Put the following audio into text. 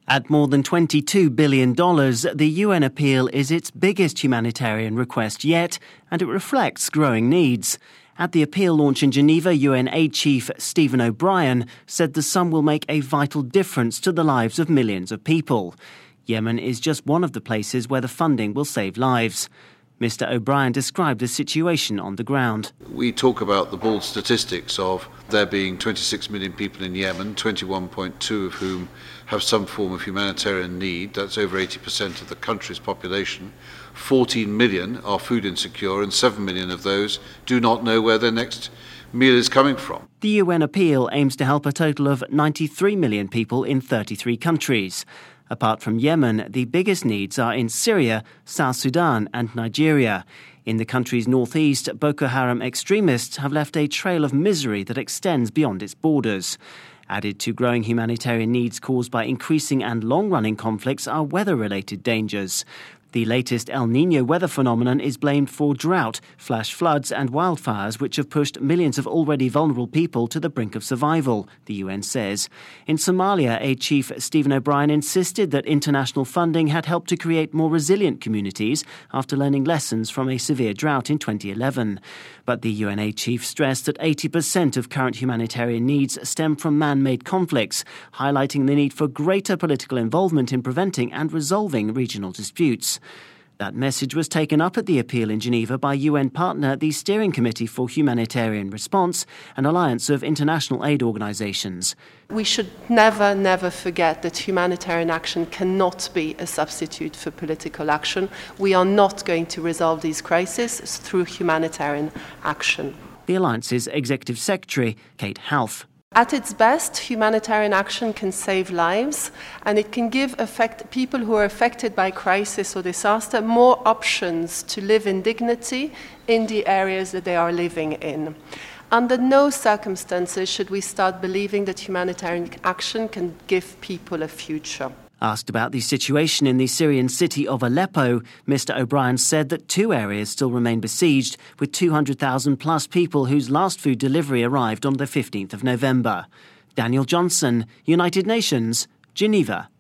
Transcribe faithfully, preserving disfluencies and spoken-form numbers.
At more than twenty-two billion dollars, the U N appeal is its biggest humanitarian request yet, and it reflects growing needs. At the appeal launch in Geneva, U N Aid Chief Stephen O'Brien said the sum will make a vital difference to the lives of millions of people. Yemen is just one of the places where the funding will save lives. Mister O'Brien described the situation on the ground. We talk about the bald statistics of there being twenty-six million people in Yemen, twenty-one point two of whom have some form of humanitarian need. That's over eighty percent of the country's population. fourteen million are food insecure, and seven million of those do not know where their next meal is coming from. The U N appeal aims to help a total of ninety-three million people in thirty-three countries. Apart from Yemen, the biggest needs are in Syria, South Sudan and Nigeria. In the country's northeast, Boko Haram extremists have left a trail of misery that extends beyond its borders. Added to growing humanitarian needs caused by increasing and long-running conflicts are weather-related dangers. The latest El Niño weather phenomenon is blamed for drought, flash floods and wildfires which have pushed millions of already vulnerable people to the brink of survival, the U N says. In Somalia, Aid Chief Stephen O'Brien insisted that international funding had helped to create more resilient communities after learning lessons from a severe drought in twenty eleven. But the U N Aid Chief stressed that eighty percent of current humanitarian needs stem from man-made conflicts, highlighting the need for greater political involvement in preventing and resolving regional disputes. That message was taken up at the appeal in Geneva by U N partner the Steering Committee for Humanitarian Response, an alliance of international aid organisations. We should never, never forget that humanitarian action cannot be a substitute for political action. We are not going to resolve these crises through humanitarian action. The alliance's executive secretary, Kate Half. At its best, humanitarian action can save lives, and it can give affect- people who are affected by crisis or disaster more options to live in dignity in the areas that they are living in. Under no circumstances should we start believing that humanitarian action can give people a future. Asked about the situation in the Syrian city of Aleppo, Mister O'Brien said that two areas still remain besieged, with two hundred thousand plus people whose last food delivery arrived on the fifteenth of November. Daniel Johnson, United Nations, Geneva.